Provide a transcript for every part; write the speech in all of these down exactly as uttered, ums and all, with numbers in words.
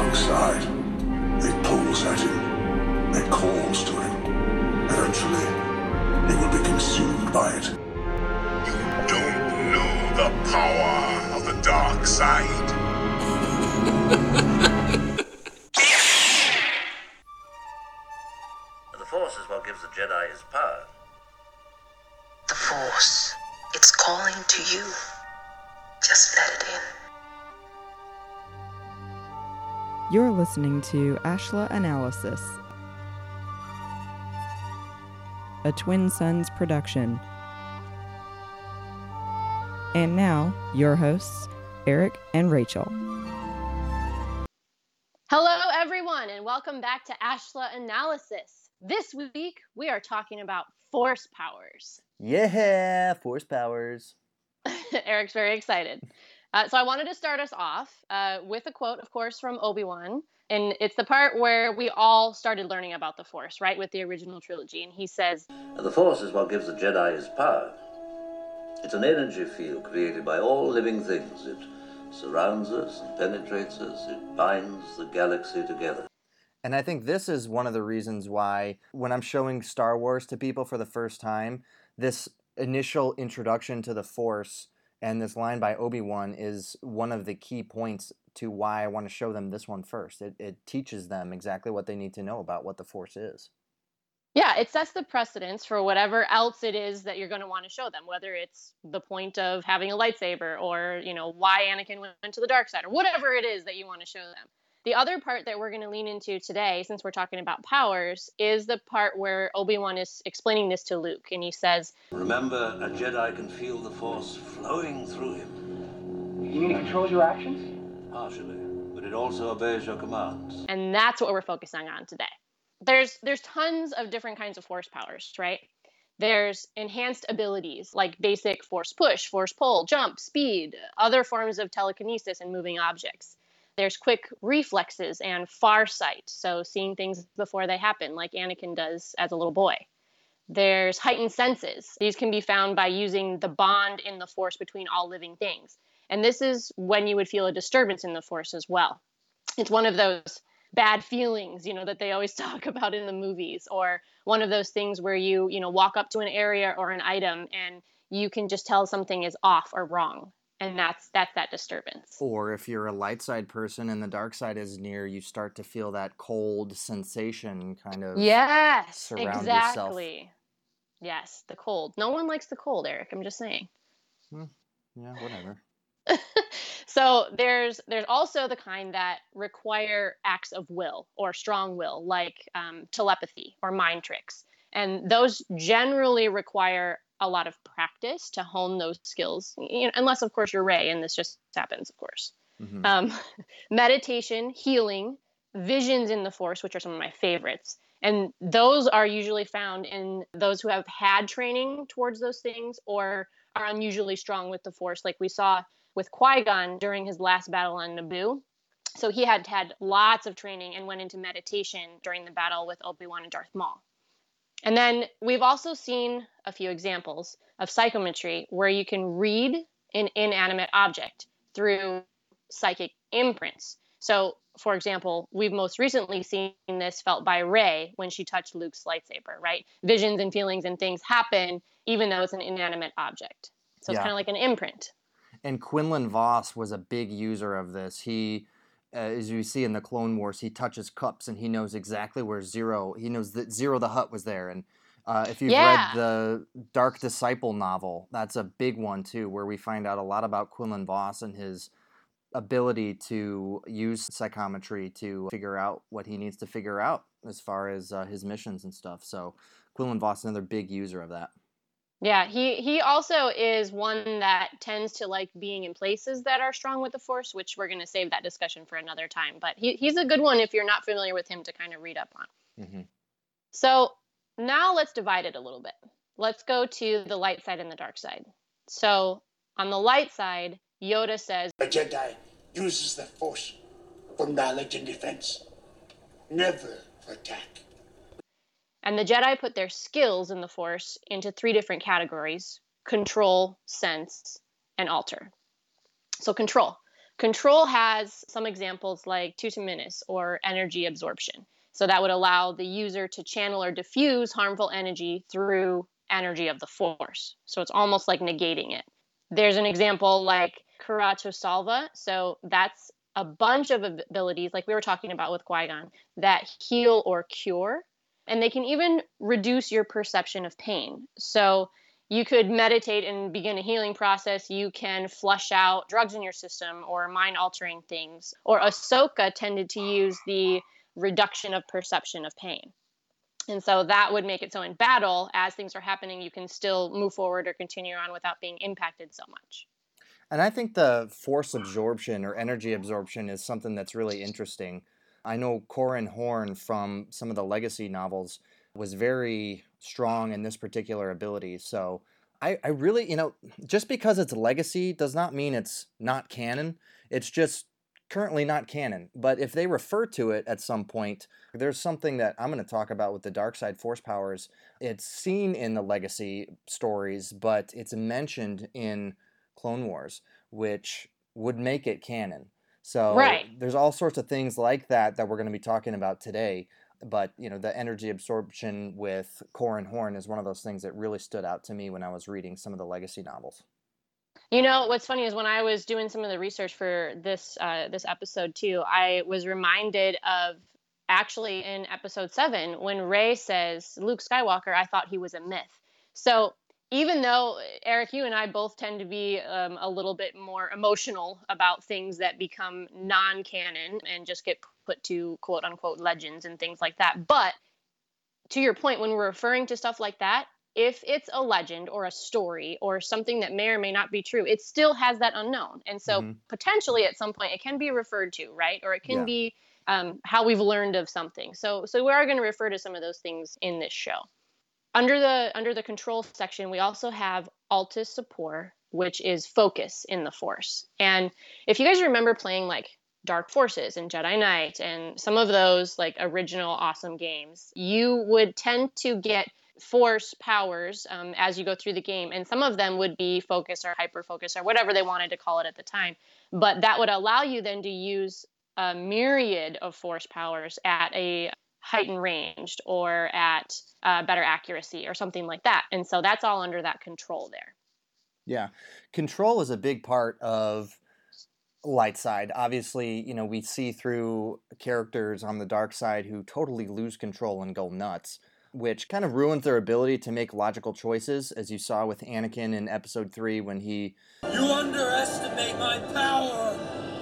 dark side. It pulls at him. It calls to him. Eventually, he will be consumed by it. You don't know the power of the dark side. The Force is what gives the Jedi his power. The Force. It's calling to you. Just let it in. You're listening to Ashla Analysis, a Twin Suns production. And now, your hosts, Eric and Rachel. Hello, everyone, and welcome back to Ashla Analysis. This week, we are talking about Force powers. Yeah, Force powers. Eric's very excited. Uh, so I wanted to start us off uh, with a quote, of course, from Obi-Wan. And it's the part where we all started learning about the Force, right, with the original trilogy. And he says, The Force is what gives the Jedi his power. It's an energy field created by all living things. It surrounds us and penetrates us. It binds the galaxy together. And I think this is one of the reasons why, when I'm showing Star Wars to people for the first time, this initial introduction to the Force and this line by Obi-Wan is one of the key points to why I want to show them this one first. It, it teaches them exactly what they need to know about what the Force is. Yeah, it sets the precedence for whatever else it is that you're going to want to show them, whether it's the point of having a lightsaber or, you know, why Anakin went to the dark side or whatever it is that you want to show them. The other part that we're going to lean into today, since we're talking about powers, is the part where Obi-Wan is explaining this to Luke. And he says, Remember, a Jedi can feel the Force flowing through him. You mean it controls your actions? Partially, but it also obeys your commands. And that's what we're focusing on today. There's there's tons of different kinds of Force powers, right? There's enhanced abilities like basic Force push, Force pull, jump, speed, other forms of telekinesis and moving objects. There's quick reflexes and far sight, so seeing things before they happen, like Anakin does as a little boy. There's heightened senses. These can be found by using the bond in the Force between all living things. And this is when you would feel a disturbance in the Force as well. It's one of those bad feelings, you know, that they always talk about in the movies, or one of those things where you, you know, walk up to an area or an item and you can just tell something is off or wrong. And that's that's that disturbance. Or if you're a light side person and the dark side is near, you start to feel that cold sensation kind of yes, surround exactly. yourself. Yes, the cold. No one likes the cold, Eric. I'm just saying. Hmm. Yeah, whatever. So there's there's also the kind that require acts of will or strong will, like um, telepathy or mind tricks. And those generally require a lot of practice to hone those skills, you know, unless, of course, you're Rey, and this just happens, of course. Mm-hmm. Um, meditation, healing, visions in the Force, which are some of my favorites. And those are usually found in those who have had training towards those things or are unusually strong with the Force, like we saw with Qui-Gon during his last battle on Naboo. So he had had lots of training and went into meditation during the battle with Obi-Wan and Darth Maul. And then we've also seen a few examples of psychometry where you can read an inanimate object through psychic imprints. So, for example, we've most recently seen this felt by Rey when she touched Luke's lightsaber, right? Visions and feelings and things happen even though it's an inanimate object. So it's Yeah. kind of like an imprint. And Quinlan Vos was a big user of this. He, uh, as you see in the Clone Wars, he touches cups and he knows exactly where Zero, he knows that Zero the Hutt was there. And uh, if you've Yeah. read the Dark Disciple novel, that's a big one too, where we find out a lot about Quinlan Vos and his ability to use psychometry to figure out what he needs to figure out as far as uh, his missions and stuff. So Quinlan Vos is another big user of that. Yeah, he, he also is one that tends to like being in places that are strong with the Force, which we're going to save that discussion for another time. But he, he's a good one if you're not familiar with him to kind of read up on. Mm-hmm. So now let's divide it a little bit. Let's go to the light side and the dark side. So on the light side, Yoda says, A Jedi uses the Force for knowledge and defense, never for attack. and the Jedi put their skills in the Force into three different categories: control, sense, and alter. So control. Control has some examples like Tutaminis or energy absorption. So that would allow the user to channel or diffuse harmful energy through energy of the Force. So it's almost like negating it. There's an example like Karato Salva. So that's a bunch of abilities, like we were talking about with Qui-Gon, that heal or cure. And they can even reduce your perception of pain. So you could meditate and begin a healing process. You can flush out drugs in your system or mind-altering things. Or Ahsoka tended to use the reduction of perception of pain. And so that would make it so in battle, as things are happening, you can still move forward or continue on without being impacted so much. And I think the force absorption or energy absorption is something that's really interesting. I know Corran Horn from some of the Legacy novels was very strong in this particular ability. So I, I really, you know, just because it's Legacy does not mean it's not canon. It's just currently not canon. But if they refer to it at some point, there's something that I'm going to talk about with the dark side force powers. It's seen in the Legacy stories, but it's mentioned in Clone Wars, which would make it canon. So right. There's all sorts of things like that that we're going to be talking about today. But, you know, the energy absorption with Corran Horn is one of those things that really stood out to me when I was reading some of the Legacy novels. You know, what's funny is when I was doing some of the research for this uh, this episode too, I was reminded of actually in episode seven when Rey says, Luke Skywalker, I thought he was a myth. So even though, Eric, you and I both tend to be um, a little bit more emotional about things that become non-canon and just get put to quote unquote legends and things like that. But to your point, when we're referring to stuff like that, if it's a legend or a story or something that may or may not be true, it still has that unknown. And so mm-hmm. potentially at some point it can be referred to, right? Or it can yeah. be um, how we've learned of something. So so we are going to refer to some of those things in this show. Under the under the control section, we also have Altis Support, which is focus in the Force. And if you guys remember playing like Dark Forces and Jedi Knight and some of those like original awesome games, you would tend to get Force powers um, as you go through the game. And some of them would be focus or hyper focus or whatever they wanted to call it at the time. But that would allow you then to use a myriad of Force powers at a heightened ranged or at uh, better accuracy or something like that. And so that's all under that control there. Yeah. Control is a big part of light side. Obviously, you know, we see through characters on the dark side who totally lose control and go nuts, which kind of ruins their ability to make logical choices, as you saw with Anakin in episode three when he... You underestimate my power!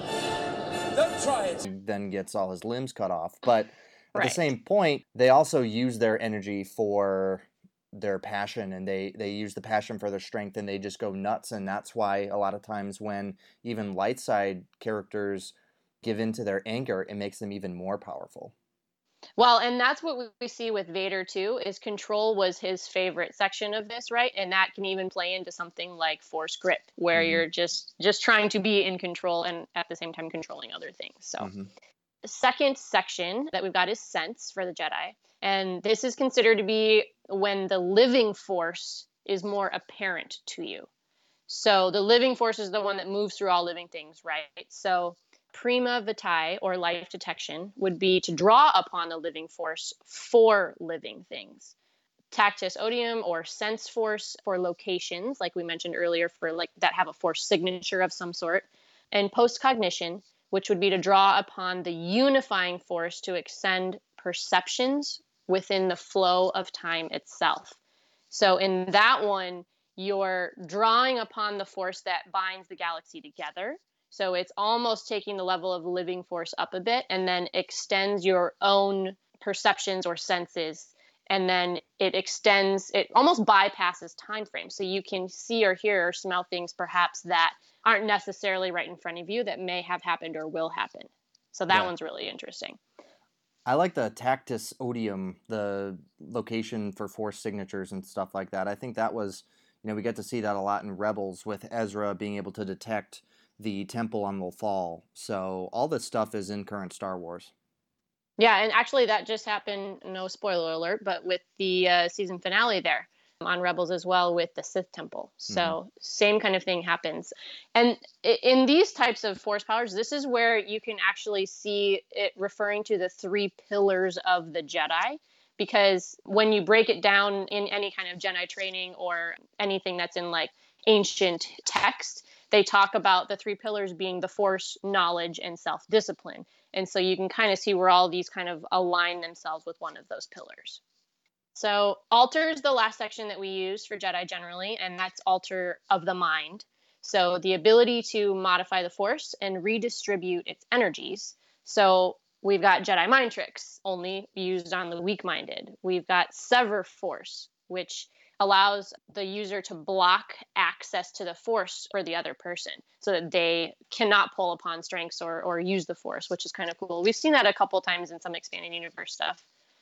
Don't try it! Then gets all his limbs cut off. But at right. the same point, they also use their energy for their passion, and they, they use the passion for their strength, and they just go nuts. And that's why a lot of times when even light side characters give in to their anger, it makes them even more powerful. Well, and that's what we see with Vader too, is control was his favorite section of this, right? And that can even play into something like Force Grip, where mm-hmm. you're just just trying to be in control and at the same time controlling other things. So mm-hmm. the second section that we've got is Sense for the Jedi. And this is considered to be when the living force is more apparent to you. So the living force is the one that moves through all living things, right? So Prima Vitae, or life detection, would be to draw upon the living force for living things. Tactus Odium, or sense force, for locations, like we mentioned earlier, for like that have a force signature of some sort. And postcognition, which would be to draw upon the unifying force to extend perceptions within the flow of time itself. So in that one, you're drawing upon the force that binds the galaxy together. So it's almost taking the level of living force up a bit and then extends your own perceptions or senses. And then it extends, it almost bypasses time frames. So you can see or hear or smell things perhaps that aren't necessarily right in front of you that may have happened or will happen. So that yeah. one's really interesting. I like the Tactus Odium, the location for force signatures and stuff like that. I think that was, you know, we get to see that a lot in Rebels with Ezra being able to detect the temple on Lothal. So all this stuff is in current Star Wars. Yeah, and actually that just happened, no spoiler alert, but with the uh, season finale there. on Rebels as well with the Sith Temple. So mm-hmm. same kind of thing happens. And in these types of Force powers, this is where you can actually see it referring to the three pillars of the Jedi. Because when you break it down in any kind of Jedi training or anything that's in like ancient text, they talk about the three pillars being the Force, knowledge, and self-discipline. And so you can kind of see where all these kind of align themselves with one of those pillars. So altar is the last section that we use for Jedi generally, and that's altar of the mind. So the ability to modify the Force and redistribute its energies. So we've got Jedi mind tricks, only used on the weak-minded. We've got sever Force, which allows the user to block access to the Force for the other person so that they cannot pull upon strengths or, or use the Force, which is kind of cool. We've seen that a couple times in some expanded universe stuff.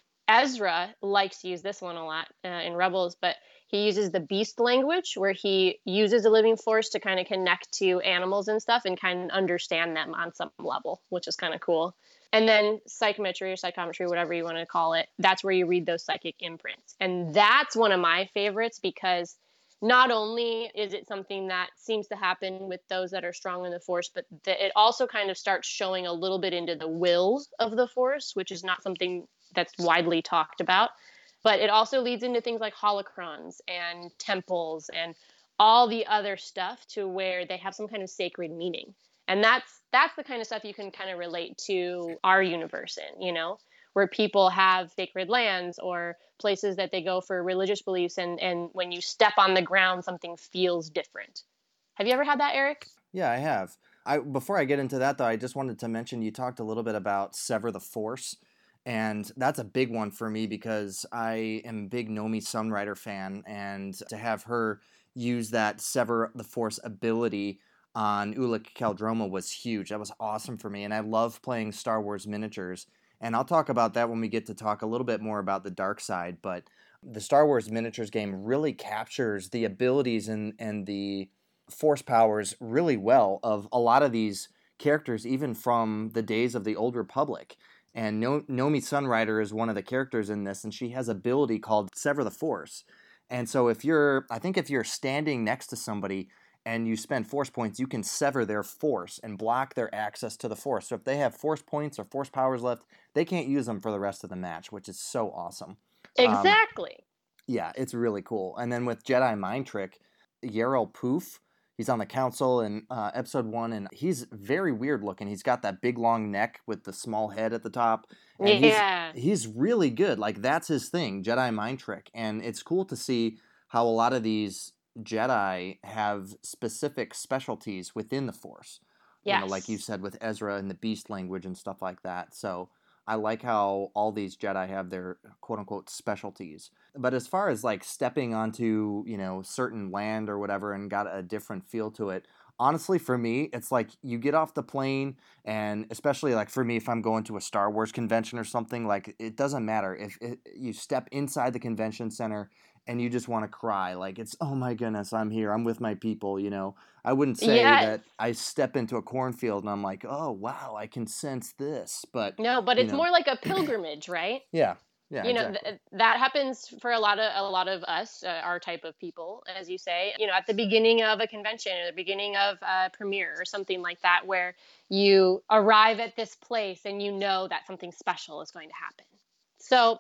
Ezra likes to use this one a lot uh, in Rebels, but he uses the beast language where he uses the living Force to kind of connect to animals and stuff and kind of understand them on some level, which is kind of cool. And then psychometry or psychometry, whatever you want to call it, that's where you read those psychic imprints. And that's one of my favorites because not only is it something that seems to happen with those that are strong in the Force, but the, it also kind of starts showing a little bit into the will of the Force, which is not something that's widely talked about. But it also leads into things like holocrons and temples and all the other stuff to where they have some kind of sacred meaning. And that's that's the kind of stuff you can kind of relate to our universe in, you know, where people have sacred lands or places that they go for religious beliefs. And, and when you step on the ground, something feels different. Have you ever had that, Eric? Yeah, I have. I before I get into that, though, I just wanted to mention you talked a little bit about Sever the Force. And that's a big one for me because I am a big Nomi Sunrider fan. And to have her use that Sever the Force ability on Ulic Qel-Droma was huge. That was awesome for me. And I love playing Star Wars miniatures. And I'll talk about that when we get to talk a little bit more about the dark side. But the Star Wars miniatures game really captures the abilities and, and the Force powers really well of a lot of these characters, even from the days of the Old Republic. And no- Nomi Sunrider is one of the characters in this, and she has an ability called Sever the Force. And so if you're, I think if you're standing next to somebody and you spend Force points, you can sever their Force and block their access to the Force. So if they have Force points or Force powers left, they can't use them for the rest of the match, which is so awesome. Exactly. Um, yeah, it's really cool. And then with Jedi Mind Trick, Yarael Poof, he's on the council in uh, episode one, and he's very weird looking. He's got that big long neck with the small head at the top. And yeah. He's, he's really good. Like, that's his thing, Jedi Mind Trick. And it's cool to see how a lot of these Jedi have specific specialties within the Force. Yes. You know, like you said with Ezra and the beast language and stuff like that. So I like how all these Jedi have their quote-unquote specialties. But as far as like stepping onto, you know, certain land or whatever and got a different feel to it, honestly, for me, it's like you get off the plane, and especially like for me, if I'm going to a Star Wars convention or something, like it doesn't matter. If it, you step inside the convention center and you just want to cry, like it's, oh my goodness, I'm here, I'm with my people, you know. I wouldn't say Yeah. that I step into a cornfield and I'm like, oh wow, I can sense this, but No, but you it's know. more like a pilgrimage, right? yeah, yeah, you know, exactly. th- that happens for a lot of a lot of us, uh, our type of people, as you say. You know, at the beginning of a convention or the beginning of a premiere or something like that, where you arrive at this place and you know that something special is going to happen. So,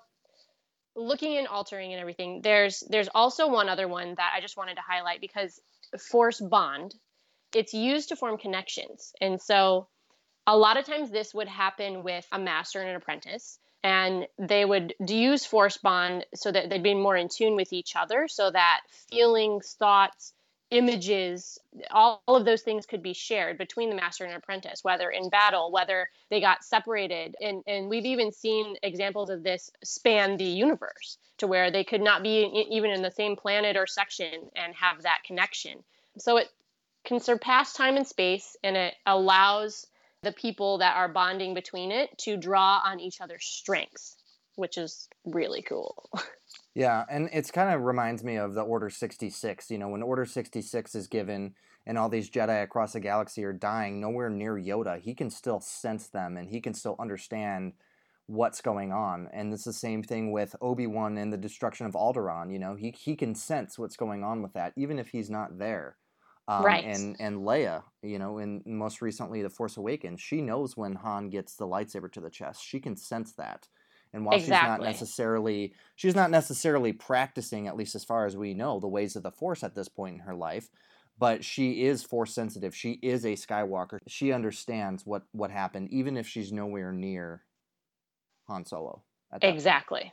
looking and altering and everything, there's there's also one other one that I just wanted to highlight because Force Bond, it's used to form connections, and so a lot of times this would happen with a master and an apprentice. And they would use Force Bond so that they'd be more in tune with each other so that feelings, thoughts, images, all of those things could be shared between the master and apprentice, whether in battle, whether they got separated. And, and we've even seen examples of this span the universe to where they could not be in, even in the same planet or section and have that connection. So it can surpass time and space, and it allows the people that are bonding between it to draw on each other's strengths, which is really cool. Yeah, and it's kind of reminds me of the Order sixty-six. You know, when Order sixty-six is given and all these Jedi across the galaxy are dying, nowhere near Yoda, he can still sense them and he can still understand what's going on. And it's the same thing with Obi-Wan and the destruction of Alderaan. You know, he he can sense what's going on with that, even if he's not there. Um, Right. And and Leia, you know, and most recently The Force Awakens, she knows when Han gets the lightsaber to the chest. She can sense that. And while she's not Exactly. necessarily she's not necessarily practicing, at least as far as we know, the ways of the Force at this point in her life, but she is Force sensitive. She is a Skywalker. She understands what what happened, even if she's nowhere near Han Solo at that point. Exactly.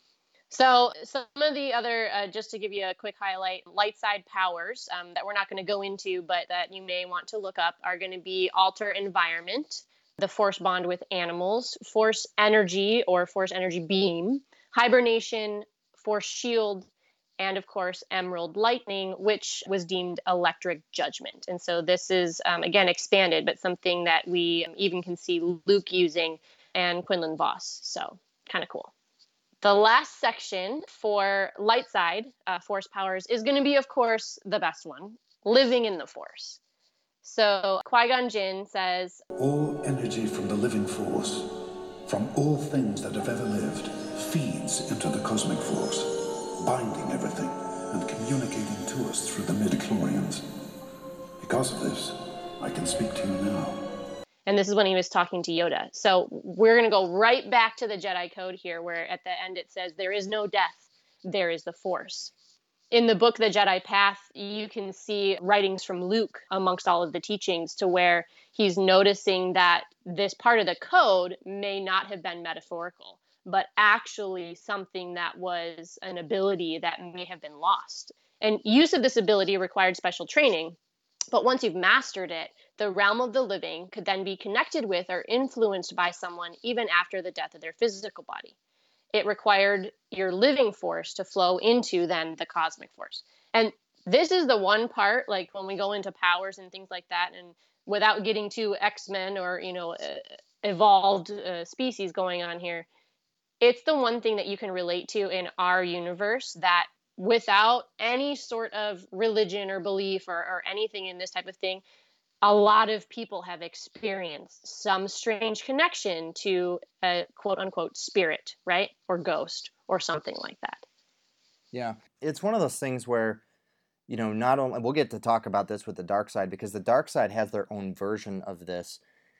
So some of the other, uh, just to give you a quick highlight, light side powers um, that we're not going to go into, but that you may want to look up are going to be alter environment, the force bond with animals, force energy or force energy beam, hibernation, force shield, and of course, emerald lightning, which was deemed electric judgment. And so this is, um, again, expanded, but something that we even can see Luke using and Quinlan Voss. So kind of cool. The last section for light side uh, force powers is going to be, of course, the best one, living in the force. So Qui-Gon Jinn says, All energy from the living force, from all things that have ever lived, feeds into the cosmic force, binding everything and communicating to us through the midichlorians. Because of this, I can speak to you now. and this is when he was talking to Yoda. So we're going to go right back to the Jedi Code here, where at the end it says, there is no death, there is the Force. In the book, The Jedi Path, you can see writings from Luke amongst all of the teachings to where he's noticing that this part of the code may not have been metaphorical, but actually something that was an ability that may have been lost. And use of this ability required special training. But once you've mastered it, the realm of the living could then be connected with or influenced by someone even after the death of their physical body. It required your living force to flow into then the cosmic force. And this is the one part, like when we go into powers and things like that, and without getting to X-Men or, you know, uh, evolved uh, species going on here, it's the one thing that you can relate to in our universe that without any sort of religion or belief or, or anything in this type of thing, a lot of people have experienced some strange connection to a quote unquote spirit, right? Or ghost or something like that. Yeah. It's one of those things where, you know, not only, we'll get to talk about this with the dark side, because the dark side has their own version of this.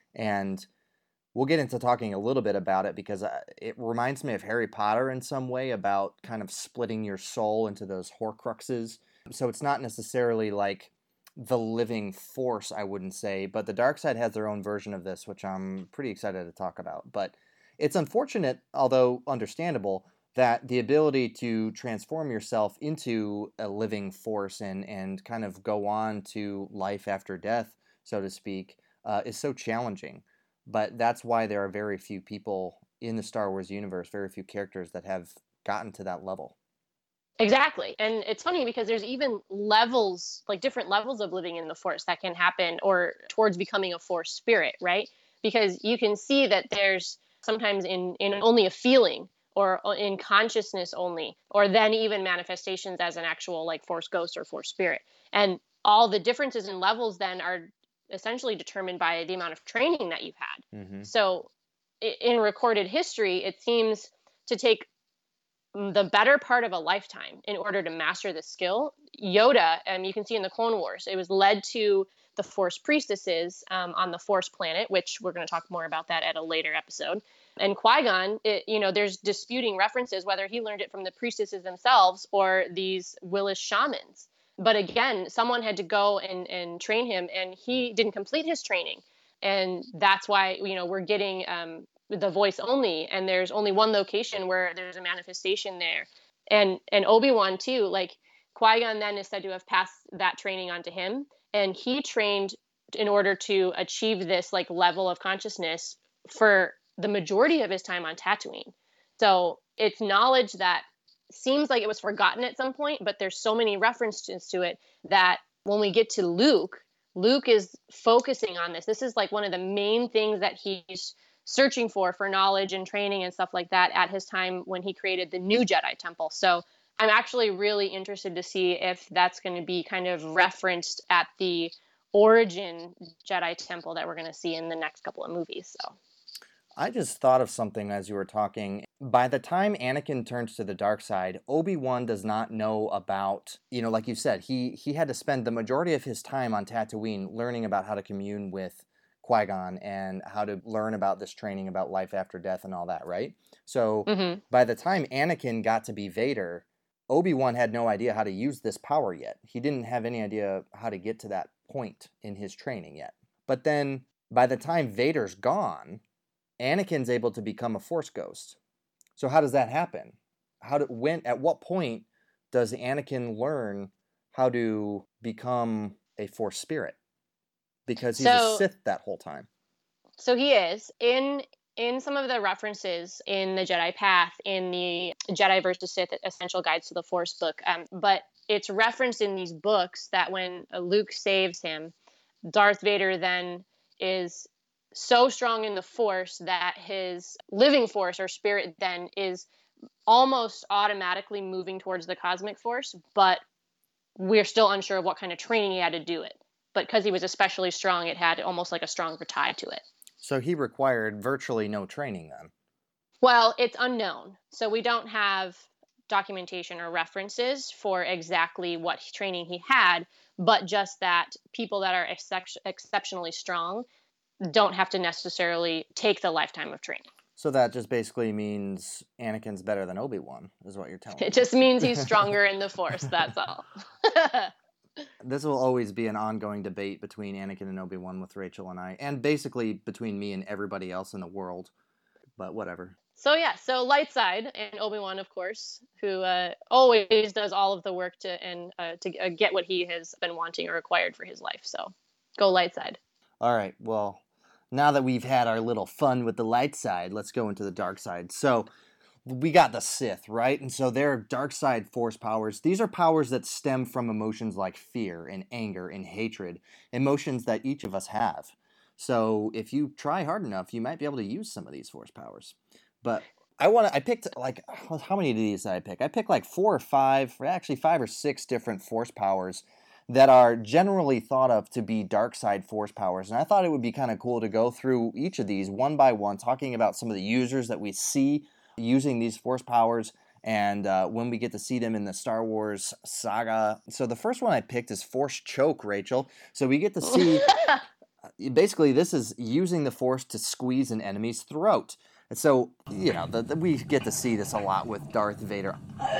And we'll get into talking a little bit about it, because it reminds me of Harry Potter in some way, about kind of splitting your soul into those Horcruxes. So it's not necessarily like the living force, I wouldn't say, but the dark side has their own version of this, which I'm pretty excited to talk about. But it's unfortunate, although understandable, that the ability to transform yourself into a living force and, and kind of go on to life after death, so to speak, uh, is so challenging. But that's why there are very few people in the Star Wars universe, very few characters that have gotten to that level. Exactly. And it's funny because there's even levels, like different levels of living in the Force that can happen, or towards becoming a Force spirit, right? Because you can see that there's sometimes in, in only a feeling, or in consciousness only, or then even manifestations as an actual like Force ghost or Force spirit. And all the differences in levels then are essentially determined by the amount of training that you've had. Mm-hmm. So in recorded history, it seems to take the better part of a lifetime in order to master the skill. Yoda, um, you can see in the Clone Wars, it was led to the Force priestesses um, on the Force planet, which we're going to talk more about that at a later episode. And Qui-Gon, it, you know, there's disputing references whether he learned it from the priestesses themselves or these Willis shamans. But again, someone had to go and, and train him, and he didn't complete his training. And that's why, you know, we're getting um, the voice only, and there's only one location where there's a manifestation there. And and Obi-Wan too, like Qui-Gon then is said to have passed that training on to him, and he trained in order to achieve this like level of consciousness for the majority of his time on Tatooine. So it's knowledge that seems like it was forgotten at some point, but there's so many references to it that when we get to Luke, Luke is focusing on this. This is like one of the main things that he's searching for, for knowledge and training and stuff like that at his time when he created the new Jedi Temple. So I'm actually really interested to see if that's going to be kind of referenced at the origin Jedi Temple that we're going to see in the next couple of movies. So I just thought of something as you were talking. By the time Anakin turns to the dark side, Obi-Wan does not know about, you know, like you said, he he had to spend the majority of his time on Tatooine learning about how to commune with Qui-Gon and how to learn about this training about life after death and all that, right? So Mm-hmm. by the time Anakin got to be Vader, Obi-Wan had no idea how to use this power yet. He didn't have any idea how to get to that point in his training yet. But then by the time Vader's gone, Anakin's able to become a Force ghost. So how does that happen? How do, when, at what point does Anakin learn how to become a Force spirit? Because he's So- a Sith that whole time. So he is in in some of the references in the Jedi Path, in the Jedi versus Sith Essential Guides to the Force book. Um, but it's referenced in these books that when Luke saves him, Darth Vader then is so strong in the Force that his living Force or spirit then is almost automatically moving towards the cosmic Force, but we're still unsure of what kind of training he had to do it. But because he was especially strong, it had almost like a stronger tie to it. So he required virtually no training then. Well, it's unknown. So we don't have documentation or references for exactly what training he had, but just that people that are excep- exceptionally strong don't have to necessarily take the lifetime of training. So that just basically means Anakin's better than Obi-Wan, is what you're telling me. It just means he's stronger in the Force, that's all. This will always be an ongoing debate between Anakin and Obi-Wan with Rachel and I, and basically between me and everybody else in the world. But whatever. So yeah, so light side and Obi-Wan, of course, who uh, always does all of the work to and uh, to uh, get what he has been wanting or required for his life. So go light side. All right, well, now that we've had our little fun with the light side, let's go into the dark side. So we got the Sith, right? And so they're dark side Force powers. These are powers that stem from emotions like fear and anger and hatred, emotions that each of us have. So if you try hard enough, you might be able to use some of these Force powers. But I want to, I picked like, how many of these did I pick? I picked like four or five, or actually five or six different Force powers that are generally thought of to be dark side Force powers. And I thought it would be kind of cool to go through each of these one by one, talking about some of the users that we see using these Force powers, and uh, when we get to see them in the Star Wars saga. So the first one I picked is Force Choke, Rachel. So we get to see, basically this is using the Force to squeeze an enemy's throat. And so, you know, the, the, we get to see this a lot with Darth Vader.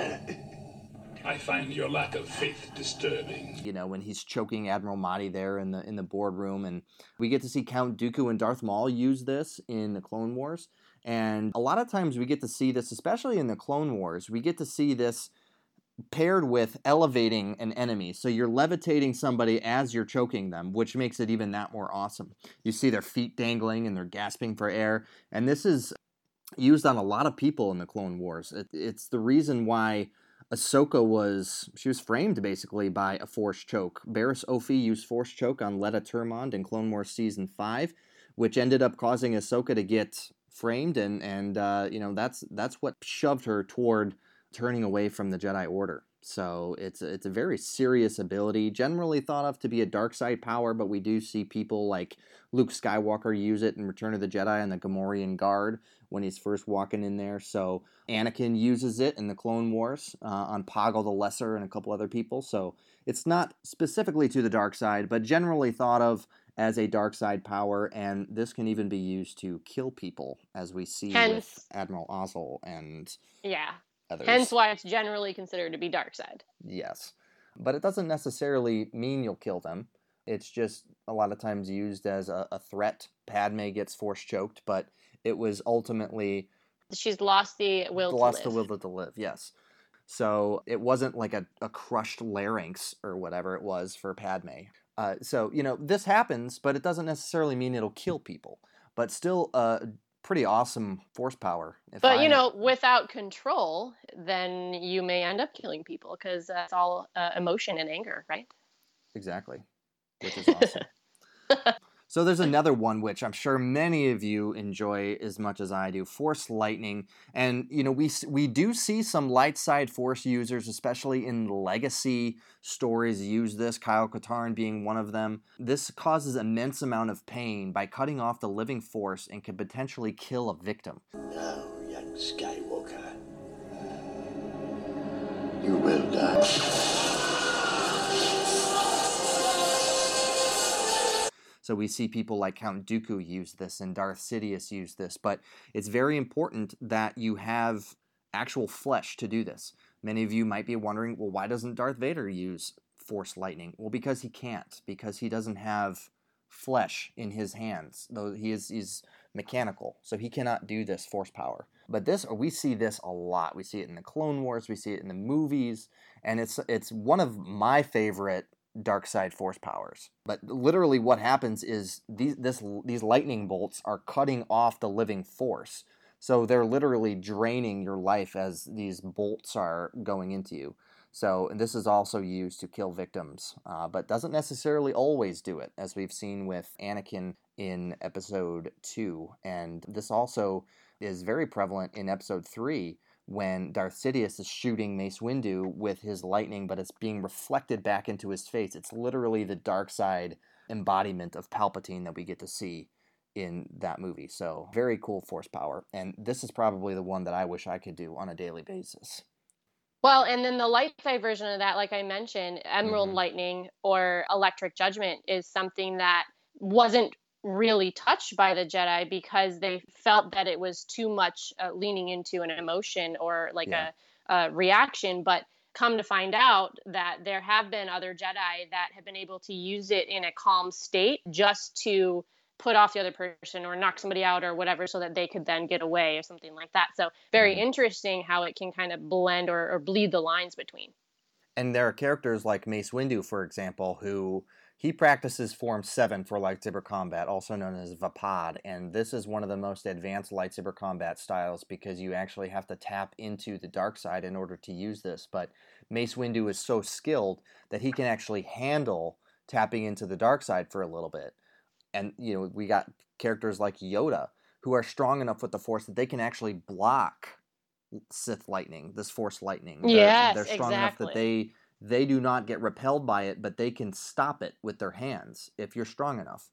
I find your lack of faith disturbing. You know, when he's choking Admiral Motti there in the in the boardroom, and we get to see Count Dooku and Darth Maul use this in the Clone Wars. And a lot of times we get to see this, especially in the Clone Wars, we get to see this paired with elevating an enemy. So you're levitating somebody as you're choking them, which makes it even that more awesome. You see their feet dangling and they're gasping for air. And this is used on a lot of people in the Clone Wars. It, it's the reason why Ahsoka was, she was framed basically by a Force choke. Barriss Offee used Force choke on Letta Turmond in Clone Wars Season five, which ended up causing Ahsoka to get framed, and and uh, you know that's that's what shoved her toward turning away from the Jedi Order. So it's a, it's a very serious ability, generally thought of to be a dark side power, but we do see people like Luke Skywalker use it in Return of the Jedi and the Gamorrean Guard when he's first walking in there. So Anakin uses it in the Clone Wars uh, on Poggle the Lesser and a couple other people. So it's not specifically to the dark side, but generally thought of as a dark side power, and this can even be used to kill people, as we see Hence, with Admiral Ozzel and yeah. others. Hence why it's generally considered to be dark side. Yes. But it doesn't necessarily mean you'll kill them. It's just a lot of times used as a, a threat. Padme gets Force choked, but it was ultimately... She's lost the will lost to live. the will to live, yes. So it wasn't like a, a crushed larynx or whatever it was for Padme. Uh, so, you know, this happens, but it doesn't necessarily mean it'll kill people. But still a pretty awesome Force power. If But, I, you know, without control, then you may end up killing people because uh, it's all uh, emotion and anger, right? Exactly. Which is awesome. So there's another one which I'm sure many of you enjoy as much as I do, Force Lightning. And, you know, we we do see some light side Force users, especially in Legacy stories, use this, Kyle Katarn being one of them. This causes immense amount of pain by cutting off the living Force and could potentially kill a victim. Now, young Skywalker, you will die. So we see people like Count Dooku use this and Darth Sidious use this, but it's very important that you have actual flesh to do this. Many of you might be wondering, well, why doesn't Darth Vader use Force Lightning? Well, because he can't, because he doesn't have flesh in his hands, though he is he's mechanical, so he cannot do this Force power. But this, we see this a lot. We see it in the Clone Wars, we see it in the movies, and it's it's one of my favorite dark side Force powers. But literally what happens is these this these lightning bolts are cutting off the living Force. So they're literally draining your life as these bolts are going into you. So and this is also used to kill victims, uh, but doesn't necessarily always do it, as we've seen with Anakin in episode two. And this also is very prevalent in episode three, when Darth Sidious is shooting Mace Windu with his lightning, but it's being reflected back into his face. It's literally the dark side embodiment of Palpatine that we get to see in that movie. So very cool Force power. And this is probably the one that I wish I could do on a daily basis. Well, and then the light side version of that, like I mentioned, Emerald Mhm. Lightning or Electric Judgment is something that wasn't really touched by the Jedi because they felt that it was too much uh, leaning into an emotion or like Yeah. a, a reaction. But come to find out that there have been other Jedi that have been able to use it in a calm state just to put off the other person or knock somebody out or whatever so that they could then get away or something like that. So very Mhm. interesting how it can kind of blend or, or bleed the lines between. And there are characters like Mace Windu, for example, who he practices Form seven for lightsaber combat, also known as Vapad, and this is one of the most advanced lightsaber combat styles because you actually have to tap into the dark side in order to use this, but Mace Windu is so skilled that he can actually handle tapping into the dark side for a little bit. And, you know, we got characters like Yoda, who are strong enough with the Force that they can actually block Sith lightning, this Force lightning. They're, Yes, they're strong enough that exactly. they they do not get repelled by it, but they can stop it with their hands if you're strong enough.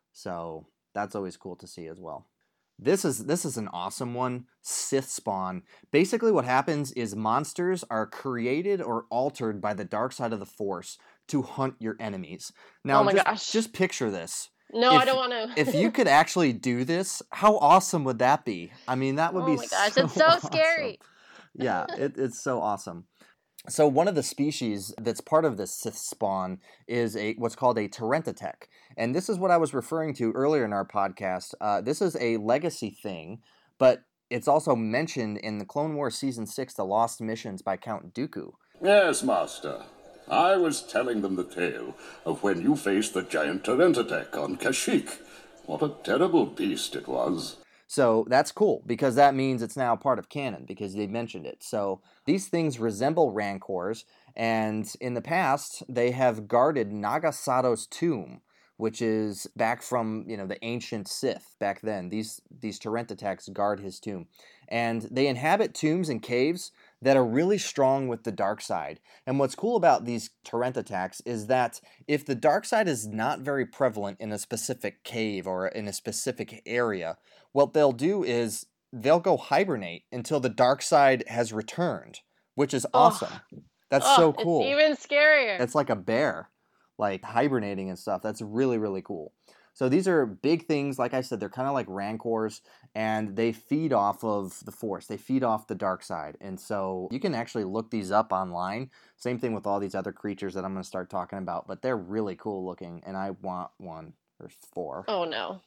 So that's always cool to see as well. This is this is an awesome one, Sith Spawn. Basically what happens is monsters are created or altered by the dark side of the Force to hunt your enemies. Now Oh my just, gosh. just picture this. No, I If- don't want to. If you could actually do this, how awesome would that be? I mean, that would Oh be my gosh, so it's so awesome. scary. Yeah, it, it's so awesome. So one of the species that's part of this Sith spawn is a what's called a Terentatek. And this is what I was referring to earlier in our podcast. Uh, this is a legacy thing, but it's also mentioned in the Clone Wars Season six, The Lost Missions by Count Dooku. Yes, Master. I was telling them the tale of when you faced the giant Terentatek on Kashyyyk. What a terrible beast it was. So that's cool, because that means it's now part of canon, because they mentioned it. So these things resemble Rancors, and in the past, they have guarded Naga Sato's tomb, which is back from, you know, the ancient Sith back then. These, these Terentateks guard his tomb. And they inhabit tombs and caves that are really strong with the dark side. And what's cool about these Terentateks is that if the dark side is not very prevalent in a specific cave or in a specific area, what they'll do is they'll go hibernate until the dark side has returned, which is awesome. That's Oh, so cool. It's even scarier. It's like a bear, like hibernating and stuff. That's really, really cool. So these are big things. Like I said, they're kind of like Rancors, and they feed off of the Force. They feed off the dark side. And so you can actually look these up online. Same thing with all these other creatures that I'm going to start talking about. But they're really cool looking, and I want one or four. Oh no.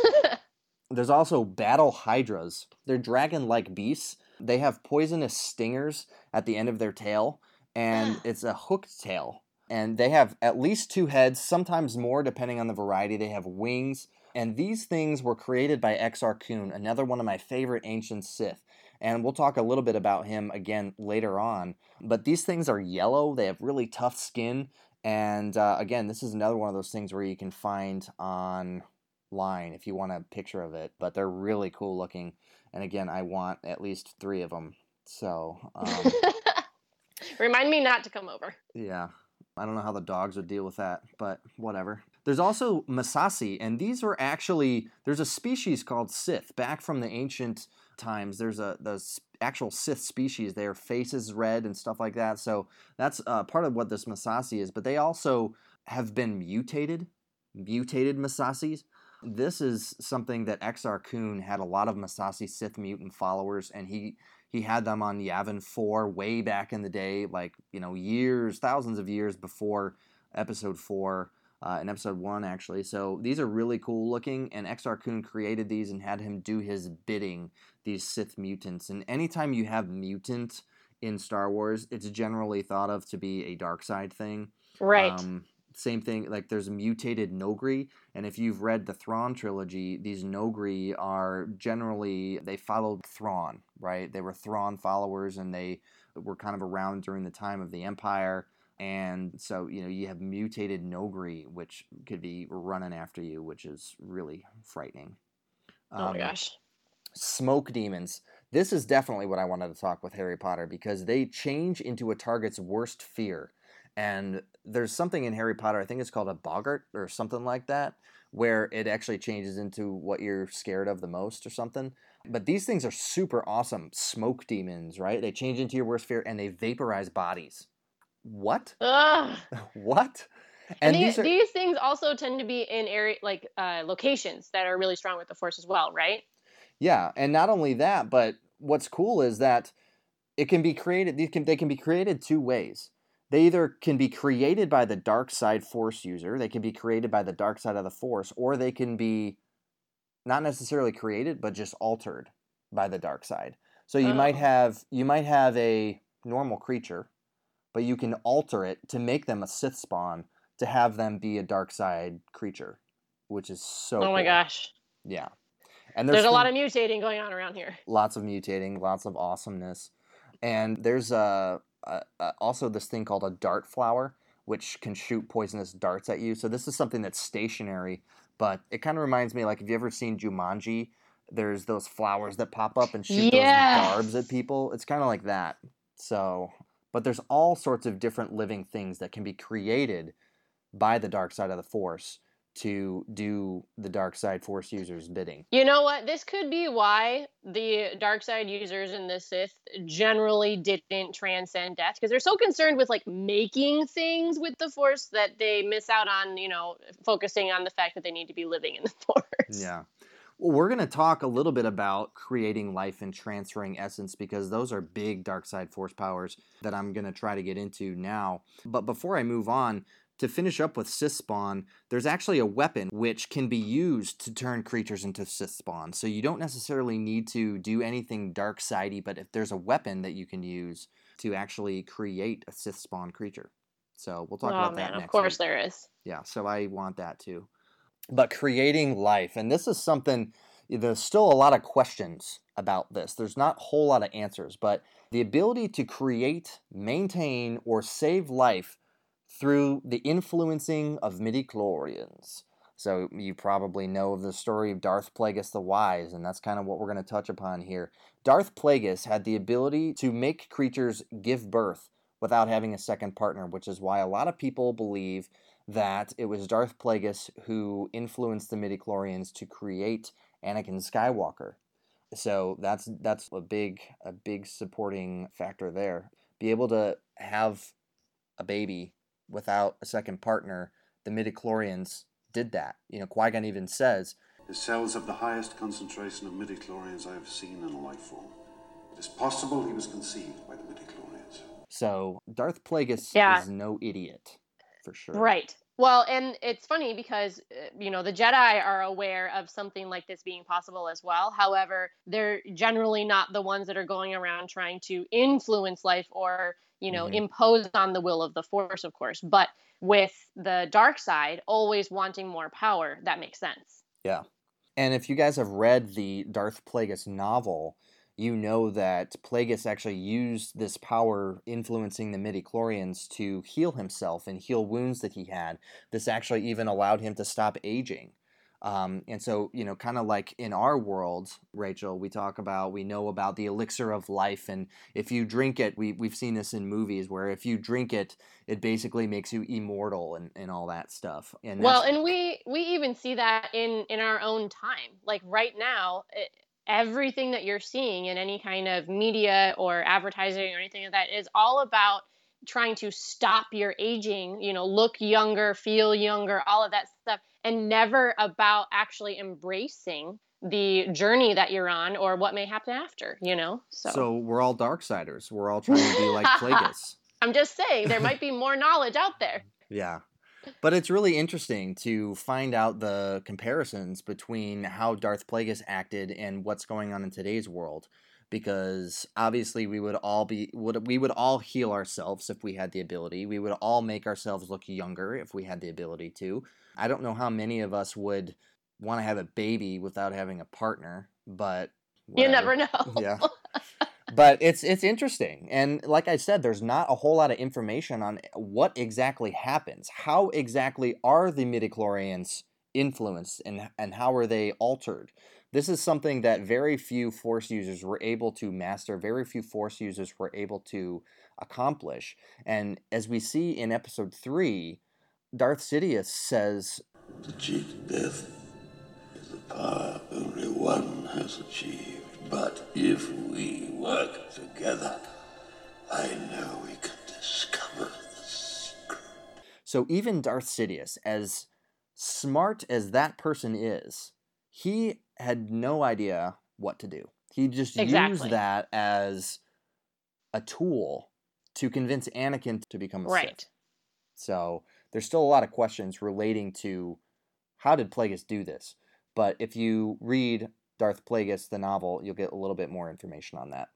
There's also battle hydras. They're dragon-like beasts. They have poisonous stingers at the end of their tail, and it's a hooked tail. And they have at least two heads, sometimes more depending on the variety. They have wings, and these things were created by Exar Kun, another one of my favorite ancient Sith. And we'll talk a little bit about him again later on. But these things are yellow. They have really tough skin. And uh, again, this is another one of those things where you can find on line if you want a picture of it, but they're really cool looking. And again, I want at least three of them. So, um, remind me not to come over. Yeah. I don't know how the dogs would deal with that, but whatever. There's also Masashi, and these are actually, there's a species called Sith. Back from the ancient times, there's a the actual Sith species. Their faces red and stuff like that. So that's uh, part of what this Masashi is. But they also have been mutated, mutated Masashis. This is something that Exar Kun had a lot of Masashi Sith mutant followers, and he he had them on Yavin four way back in the day, like, you know, years, thousands of years before Episode four, uh, and Episode one, actually. So these are really cool looking, and Exar Kun created these and had him do his bidding, these Sith mutants. And anytime you have mutant in Star Wars, it's generally thought of to be a dark side thing. Right. Um, Same thing, like there's mutated Nogri, and if you've read the Thrawn trilogy, these Nogri are generally, they followed Thrawn, right? They were Thrawn followers, and they were kind of around during the time of the Empire, and so, you know, you have mutated Nogri, which could be running after you, which is really frightening. Um, oh my gosh. Smoke demons. This is definitely what I wanted to talk with Harry Potter, because they change into a target's worst fear. And there's something in Harry Potter, I think it's called a boggart or something like that, where it actually changes into what you're scared of the most or something. But these things are super awesome. Smoke demons, right? They change into your worst fear and they vaporize bodies. What? Ugh. What? And, and these, these, are... these things also tend to be in area, like uh, locations that are really strong with the Force as well, right? Yeah, and not only that, but what's cool is that it can be created. These can they can be created two ways. They either can be created by the dark side Force user, they can be created by the dark side of the Force, or they can be not necessarily created, but just altered by the dark side. So you oh. might have you might have a normal creature, but you can alter it to make them a Sith spawn, to have them be a dark side creature, which is so Oh cool. my gosh. Yeah. And there's, there's a lot of mutating going on around here. Lots of mutating, lots of awesomeness. And there's a Uh, uh, also this thing called a dart flower, which can shoot poisonous darts at you. So this is something that's stationary, but it kind of reminds me, like, have you ever seen Jumanji? There's those flowers that pop up and shoot yes. those barbs at people. It's kind of like that. So, but there's all sorts of different living things that can be created by the dark side of the Force to do the dark side Force users' bidding. You know what? This could be why the dark side users in the Sith generally didn't transcend death, because they're so concerned with like making things with the Force that they miss out on, you know, focusing on the fact that they need to be living in the Force. Yeah. Well, we're going to talk a little bit about creating life and transferring essence, because those are big dark side Force powers that I'm going to try to get into now. But before I move on, to finish up with Sith spawn, there's actually a weapon which can be used to turn creatures into Sith spawn. So you don't necessarily need to do anything dark-sidey, but if there's a weapon that you can use to actually create a Sith spawn creature. So we'll talk oh, about man, that next of course week. there is. Yeah, so I want that too. But creating life, and this is something, there's still a lot of questions about this. There's not a whole lot of answers, but the ability to create, maintain, or save life through the influencing of midichlorians. So you probably know of the story of Darth Plagueis the Wise, and that's kind of what we're going to touch upon here. Darth Plagueis had the ability to make creatures give birth without having a second partner, which is why a lot of people believe that it was Darth Plagueis who influenced the midichlorians to create Anakin Skywalker. So that's that's a big a big supporting factor there. Be able to have a baby without a second partner, the midichlorians did that. You know, Qui-Gon even says, "The cells have the highest concentration of midichlorians I have seen in a life form. It is possible he was conceived by the midichlorians." So Darth Plagueis yeah. is no idiot, for sure. Right. Well, and it's funny because, you know, the Jedi are aware of something like this being possible as well. However, they're generally not the ones that are going around trying to influence life or, you know, mm-hmm. impose on the will of the Force, of course. But with the dark side always wanting more power, that makes sense. Yeah. And if you guys have read the Darth Plagueis novel, you know that Plagueis actually used this power influencing the midichlorians to heal himself and heal wounds that he had. This actually even allowed him to stop aging. Um, and so, you know, kind of like in our world, Rachel, we talk about, we know about the elixir of life. And if you drink it, we, we've seen this in movies where if you drink it, it basically makes you immortal and, and all that stuff. And well, and we we even see that in in our own time. Like right now, it, everything that you're seeing in any kind of media or advertising or anything like that is all about trying to stop your aging, you know, look younger, feel younger, all of that stuff, and never about actually embracing the journey that you're on or what may happen after, you know? So, so we're all Darksiders. We're all trying to be like Plagueis. I'm just saying there might be more knowledge out there. Yeah. But it's really interesting to find out the comparisons between how Darth Plagueis acted and what's going on in today's world. Because obviously we would all be would we would all heal ourselves if we had the ability. We would all make ourselves look younger if we had the ability to. I don't know how many of us would want to have a baby without having a partner, but whatever. You never know. Yeah. But it's it's interesting. And like I said, there's not a whole lot of information on what exactly happens. How exactly are the midichlorians influenced and and how are they altered? This is something that very few Force users were able to master, very few Force users were able to accomplish. And as we see in episode three, Darth Sidious says, "To cheat death is a power only one has achieved. But if we work together, I know we can discover the secret." So even Darth Sidious, as smart as that person is, he had no idea what to do. He just exactly. used that as a tool to convince Anakin to become a right. Sith. So there's still a lot of questions relating to how did Plagueis do this. But if you read Darth Plagueis, the novel, you'll get a little bit more information on that.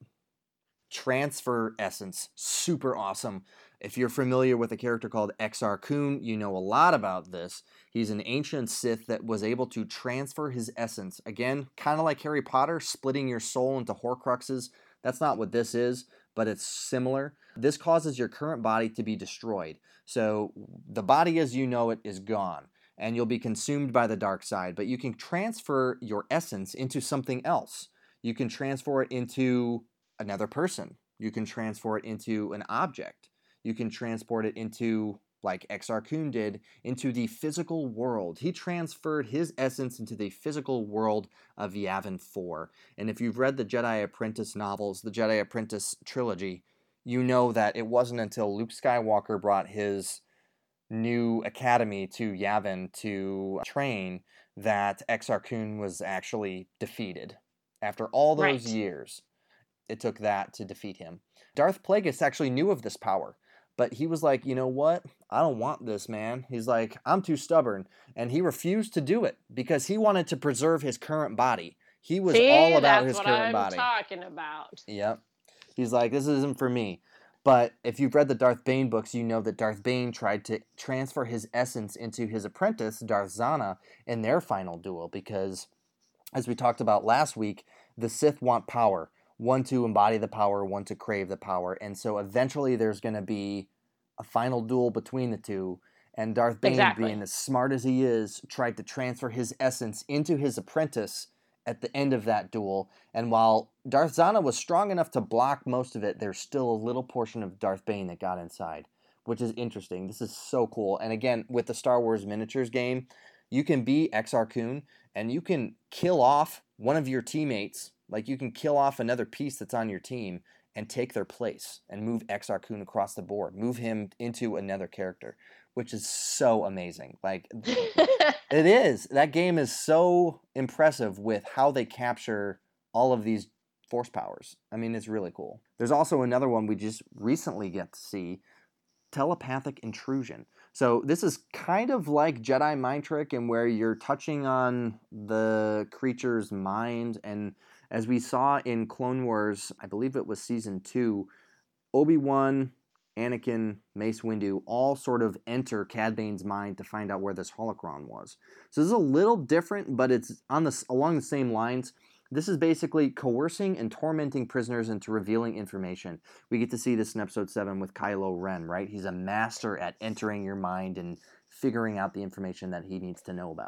Transfer essence, super awesome. If you're familiar with a character called Exar Kun, you know a lot about this. He's an ancient Sith that was able to transfer his essence. Again, kind of like Harry Potter, splitting your soul into Horcruxes. That's not what this is, but it's similar. This causes your current body to be destroyed. So the body as you know it is gone, and you'll be consumed by the dark side, but you can transfer your essence into something else. You can transfer it into another person. You can transfer it into an object. You can transport it into, like Exar Kun did, into the physical world. He transferred his essence into the physical world of Yavin four. And if you've read the Jedi Apprentice novels, the Jedi Apprentice trilogy, you know that it wasn't until Luke Skywalker brought his new academy to Yavin to train that Exar Kun was actually defeated. After all those right. years, it took that to defeat him. Darth Plagueis actually knew of this power, but he was like, you know what? I don't want this, man. He's like, I'm too stubborn. And he refused to do it because he wanted to preserve his current body. He was See, all about his that's current what I'm body. talking about. Yep. He's like, this isn't for me. But if you've read the Darth Bane books, you know that Darth Bane tried to transfer his essence into his apprentice, Darth Zana, in their final duel because, as we talked about last week, the Sith want power. One to embody the power, one to crave the power. And so eventually there's going to be a final duel between the two. And Darth Bane, exactly. being as smart as he is, tried to transfer his essence into his apprentice at the end of that duel. And while Darth Zana was strong enough to block most of it, there's still a little portion of Darth Bane that got inside, which is interesting. This is so cool. And again, with the Star Wars miniatures game, you can be Exar Kun and you can kill off one of your teammates. Like you can kill off another piece that's on your team and take their place and move Exar Kun across the board, move him into another character, which is so amazing. Like it is. That game is so impressive with how they capture all of these force powers. I mean, it's really cool. There's also another one we just recently get to see, telepathic intrusion. So this is kind of like Jedi Mind Trick and where you're touching on the creature's mind. And as we saw in Clone Wars, I believe it was season two, Obi-Wan, Anakin, Mace Windu all sort of enter Cad Bane's mind to find out where this holocron was. So this is a little different, but it's on the along the same lines. This is basically coercing and tormenting prisoners into revealing information. We get to see this in episode seven with Kylo Ren, right? He's a master at entering your mind and figuring out the information that he needs to know about.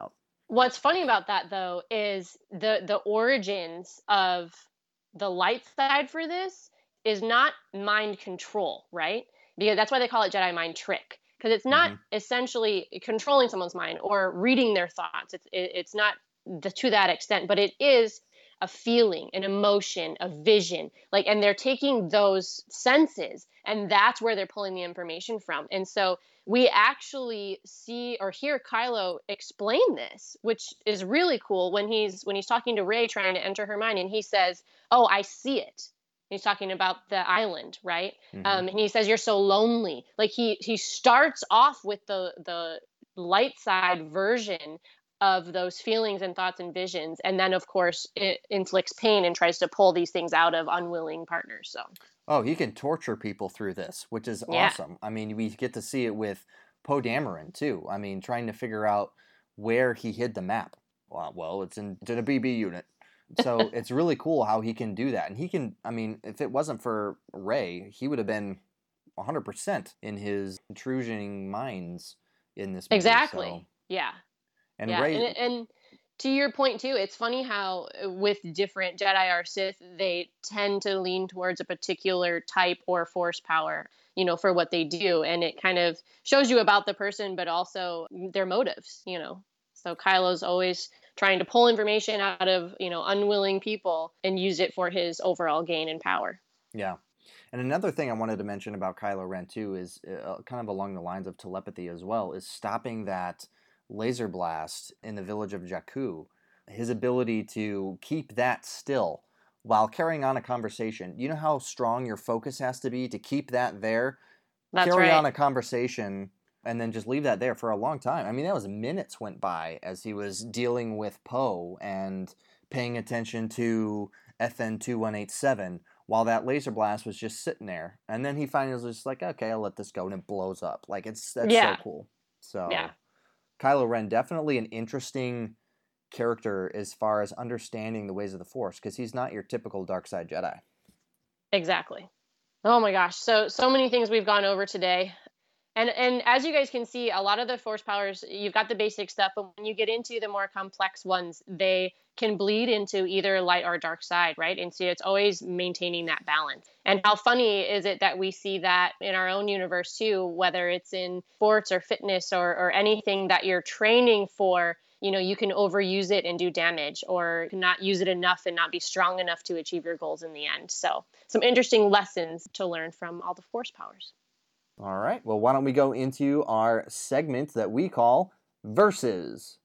What's funny about that, though, is the the origins of the light side for this is not mind control, right? Because that's why they call it Jedi mind trick. Because it's not Mhm. essentially controlling someone's mind or reading their thoughts. It's it, it's not the, to that extent, but it is a feeling, an emotion, a vision. Like, and they're taking those senses, and that's where they're pulling the information from. And so we actually see or hear Kylo explain this, which is really cool when he's when he's talking to Rey, trying to enter her mind, and he says, "Oh, I see it." He's talking about the island, right? Mhm. Um, and he says, "You're so lonely." Like he he starts off with the the light side version of those feelings and thoughts and visions, and then of course it inflicts pain and tries to pull these things out of unwilling partners. So Oh, he can torture people through this, which is yeah, awesome. I mean, we get to see it with Poe Dameron too. I mean, trying to figure out where he hid the map. Well, well, it's in, it's in a B B unit. So it's really cool how he can do that. And he can, I mean, if it wasn't for Rey, he would have been one hundred percent in his intrusioning minds in this movie. exactly. So, Yeah. and Yeah, Rey, and and to your point too, it's funny how uh, with different Jedi or Sith, they tend to lean towards a particular type or force power, you know, for what they do, and it kind of shows you about the person, but also their motives, you know. So Kylo's always trying to pull information out of, you know, unwilling people and use it for his overall gain and power. yeah. And another thing I wanted to mention about Kylo Ren too is uh, kind of along the lines of telepathy as well, is stopping that laser blast in the village of Jakku. His ability to keep that still while carrying on a conversation. You know how strong your focus has to be to keep that there? That's Carry right. on a conversation and then just leave that there for a long time. I mean, that was minutes went by as he was dealing with Poe and paying attention to F N two one eight seven while that laser blast was just sitting there. And then he finally was just like, okay, I'll let this go, and it blows up. Like, it's that's Yeah. so cool. So Yeah. Kylo Ren, definitely an interesting character as far as understanding the ways of the Force, because he's not your typical dark side Jedi. Exactly. Oh my gosh. So so many things we've gone over today. And and as you guys can see, a lot of the force powers, you've got the basic stuff, but when you get into the more complex ones, they can bleed into either light or dark side, right? And so it's always maintaining that balance. And how funny is it that we see that in our own universe too, whether it's in sports or fitness or or anything that you're training for, you know, you can overuse it and do damage, or not use it enough and not be strong enough to achieve your goals in the end. So some interesting lessons to learn from all the force powers. All right. Well, why don't we go into our segment that we call Versus.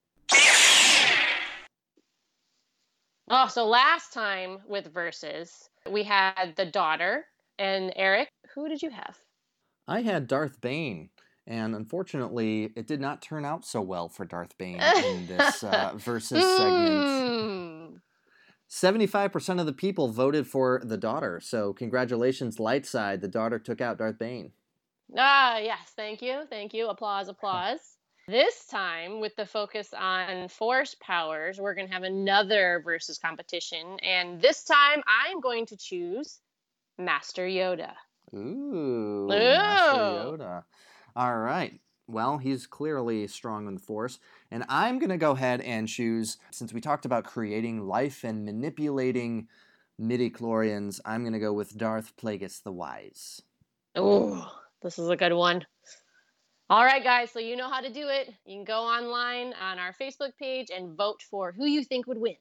Oh, so last time with Versus, we had the daughter. And Eric, who did you have? I had Darth Bane, and unfortunately, it did not turn out so well for Darth Bane in this uh, Versus segment. seventy-five percent of the people voted for the daughter, so congratulations, light side. The daughter took out Darth Bane. Ah, yes, thank you, thank you. Applause, applause. This time, with the focus on force powers, we're going to have another versus competition. And this time, I'm going to choose Master Yoda. Ooh, Ooh. Master Yoda. All right. Well, he's clearly strong in the Force. And I'm going to go ahead and choose, since we talked about creating life and manipulating midi-chlorians, I'm going to go with Darth Plagueis the Wise. Ooh. This is a good one. All right, guys, so you know how to do it. You can go online on our Facebook page and vote for who you think would win.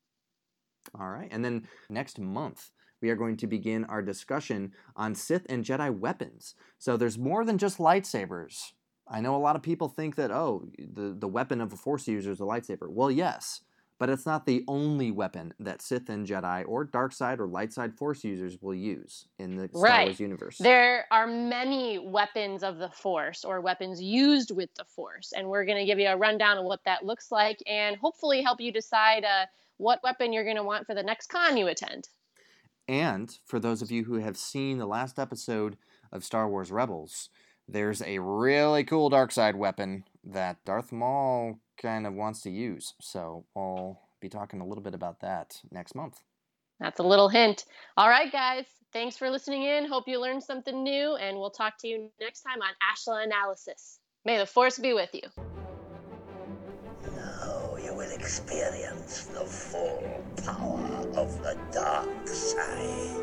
All right, and then next month, we are going to begin our discussion on Sith and Jedi weapons. So there's more than just lightsabers. I know a lot of people think that, oh, the, the weapon of a Force user is a lightsaber. Well, yes, but it's not the only weapon that Sith and Jedi or dark side or light side Force users will use in the Star Right. Wars universe. There are many weapons of the Force or weapons used with the Force, and we're going to give you a rundown of what that looks like and hopefully help you decide uh, what weapon you're going to want for the next con you attend. And for those of you who have seen the last episode of Star Wars Rebels, there's a really cool dark side weapon that Darth Maul kind of wants to use. So we'll be talking a little bit about that next month. That's a little hint. All right, guys. Thanks for listening in. Hope you learned something new, and we'll talk to you next time on Ashla Analysis. May the Force be with you. Now you will experience the full power of the dark side.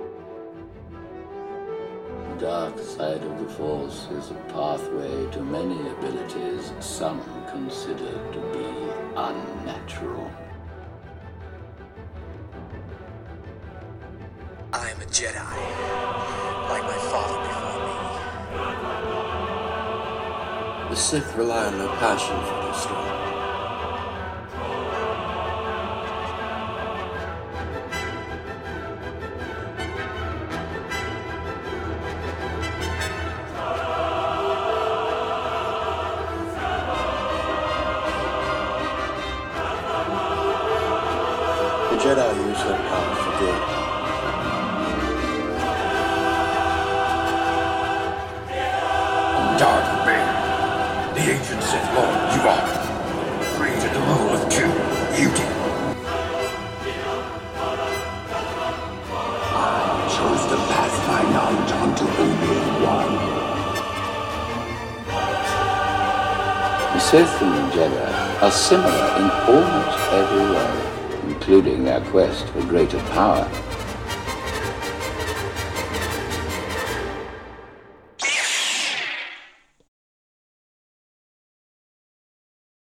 The dark side of the Force is a pathway to many abilities some consider to be unnatural. I am a Jedi, like my father before me. The Sith rely on no passion for their strength. The Jedi use their power for good. Darth Vader, the ancient Sith Lord you are, created the rule of two. You did. I chose to pass my knowledge on to Obi-Wan. The Sith and the Jedi are similar in almost every way, including their quest for greater power.